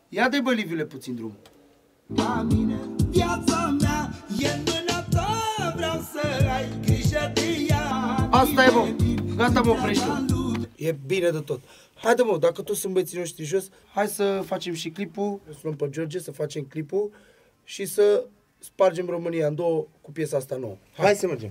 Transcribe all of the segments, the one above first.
Ia de bălivile puțin drum. La mine, viața mea e în mâna ta, vreau să ai grijă de ea. Asta e, bă, gata, mă, oprește-o. E bine de tot. Haide, mă, dacă toți sunt băieții noștri jos, Hai să facem și clipul. să luăm pe George, să facem clipul și să spargem România în două cu piesa asta nouă. Hai să mergem.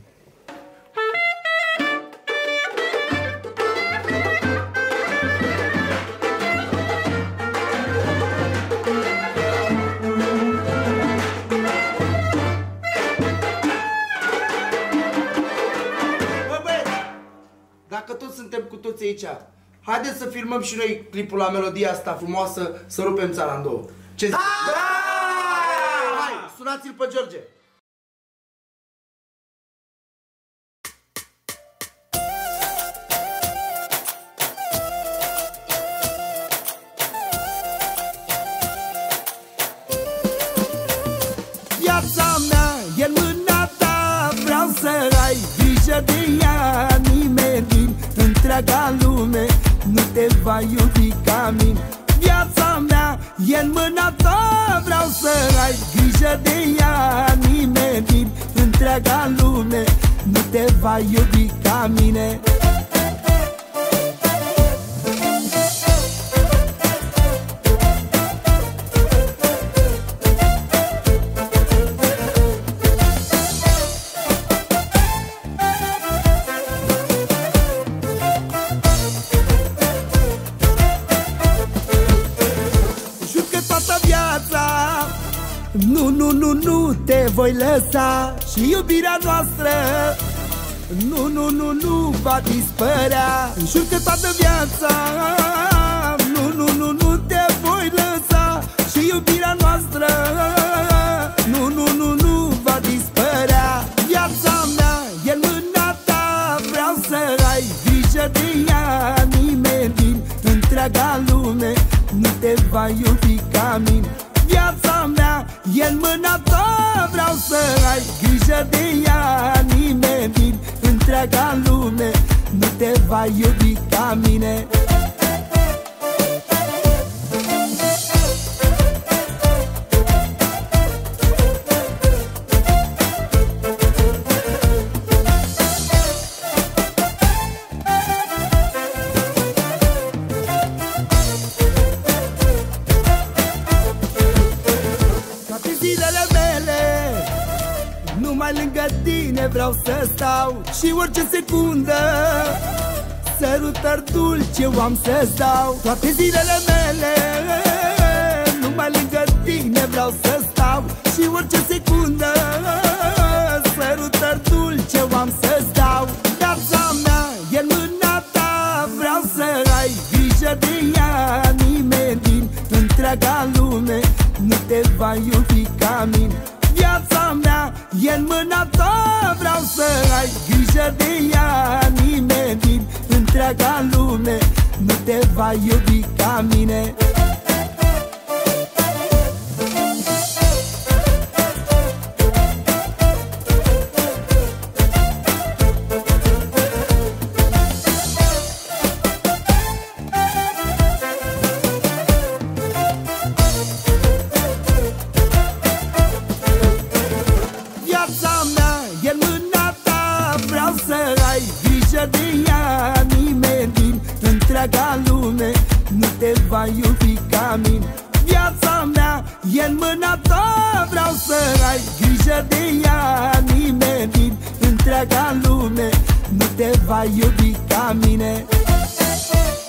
Bă, băieți, dacă toți suntem cu toți aici, haideți să filmăm și noi clipul la melodia asta frumoasă, să rupem țara în două. Ce zici? Hai, sunați-l pe George. Viața mea e în mâna ta, vreau să ai grijă de ea. Nimeni din întreaga lume nu te va iubi ca mine. Viața mea e în mâna ta, vreau să ai grijă de ea. Nimeni din întreaga lume nu te va iubi ca mine. Jur că toată viața nu te voi lăsa. Și iubirea noastră nu va dispărea. Jur că toată viața nu te voi lăsa. Și iubirea noastră nu va dispărea. Viața mea e în mâna ta, vreau să ai grijă de ea. Nimeni din întreaga lume nu te va iubi ca mine. Viața mea e în mâna ta, vreau să ai grijă de ea. Nimeni din întreaga lume nu te va iubi ca mine. Toate zilele mele numai lângă tine vreau să stau. Și orice secundă sărutări dulce eu am să-ți dau. Toate zilele mele numai lângă tine vreau să stau. Și orice secundă sărutări dulce eu am să-ți dau. Viața mea e în mâna ta, vreau să ai grijă de ea. Nimeni din întreaga lume nu te va iubi ca mine. Viața mea e în mâna ta, vreau să ai grijă de ea. Nimeni din întreaga lume nu te va iubi ca mine. Viața mea e în mâna ta, vreau să ai grijă de ea. Nimeni din întreaga lume nu te va iubi ca mine. Viața mea e în mâna ta, vreau să ai grijă de ea. Nimeni din întreaga lume nu te va iubi ca mine.